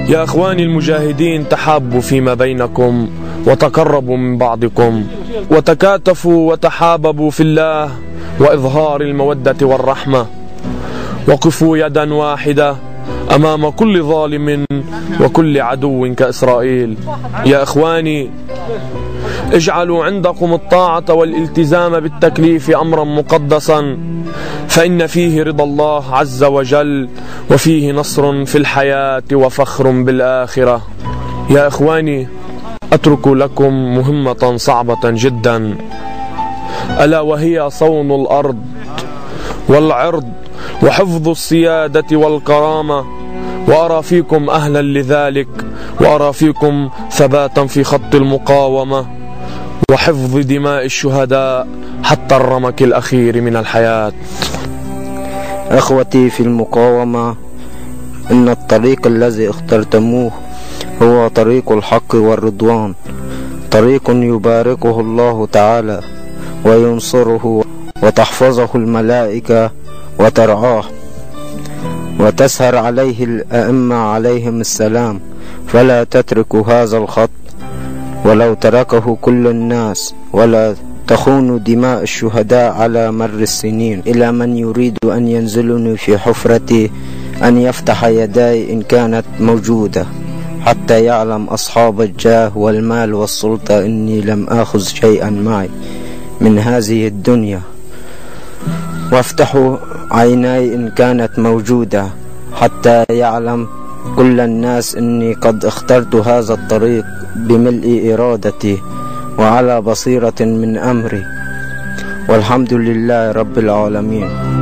يا أخواني المجاهدين، تحابوا فيما بينكم وتقربوا من بعضكم وتكاتفوا وتحاببوا في الله وإظهار المودة والرحمة، وقفوا يدا واحدة أمام كل ظالم وكل عدو كإسرائيل. يا إخواني، اجعلوا عندكم الطاعة والالتزام بالتكليف أمرا مقدسا، فإن فيه رضا الله عز وجل، وفيه نصر في الحياة وفخر بالآخرة. يا إخواني، أترك لكم مهمة صعبة جدا، ألا وهي صون الأرض والعرض وحفظ السيادة والكرامة، وأرى فيكم أهلا لذلك، وأرى فيكم ثباتا في خط المقاومة وحفظ دماء الشهداء حتى الرمق الأخير من الحياة. أخوتي في المقاومة، إن الطريق الذي اخترتموه هو طريق الحق والرضوان، طريق يباركه الله تعالى وينصره وتحفظه الملائكة وترعاه وتسهر عليه الأئمة عليهم السلام، فلا تتركوا هذا الخط ولو تركه كل الناس، ولا تخونوا دماء الشهداء على مر السنين. إلى من يريد أن ينزلني في حفرتي أن يفتح يداي إن كانت موجودة، حتى يعلم أصحاب الجاه والمال والسلطة إني لم آخذ شيئا معي من هذه الدنيا، وافتحوا عيناي إن كانت موجودة حتى يعلم كل الناس إني قد اخترت هذا الطريق بملء إرادتي وعلى بصيرة من أمري، والحمد لله رب العالمين.